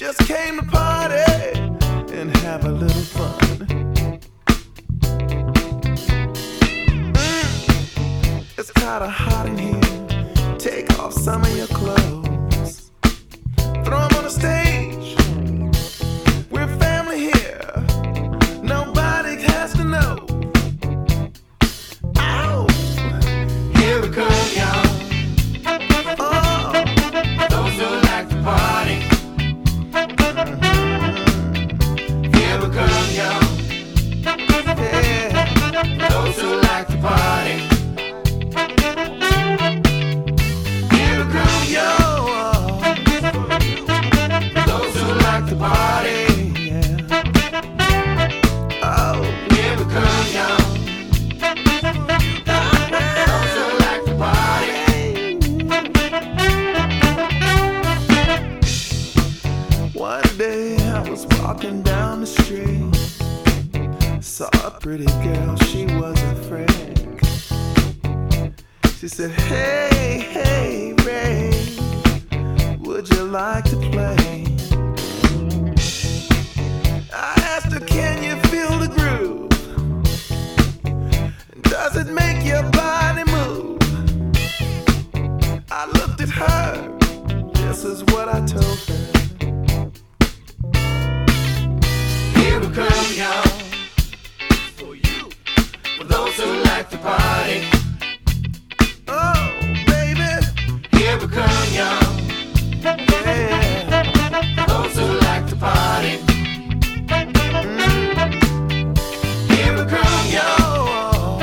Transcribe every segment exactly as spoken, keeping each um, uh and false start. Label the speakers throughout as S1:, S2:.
S1: just came to party and have a little fun. Mm, it's kinda hot in here. Take off some of your clothes. Throw 'em on the stage. We're family here. Nobody has to know. Ow! Here we come, y'all. Oh, those who like to party. Here we come, y'all. Yeah, those who like to party. Here we come, y'all. Those who like to party. Yeah. Oh, here we come, y'all. One day I was walking down the street, saw a pretty girl, she was a freak. She said, hey, hey, Ray, would you like to play? I asked her, can you feel the groove? Does it make your body move? I looked at her, this is what I told her. Here we come, y'all. For you, for those who like to party. Oh, baby. Here we come, y'all. Yeah. Those who like to party. Mm. Here we come, y'all.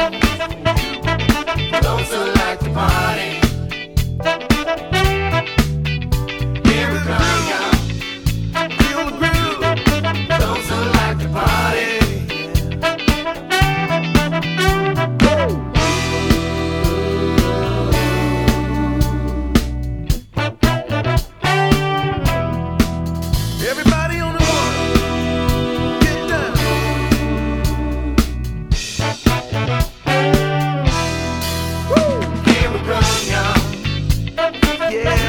S1: Those who like to party. Here we come, y'all. Feel the groove. Those who like to party. Everybody on the one, get down. Woo! Here we come, y'all. Yeah.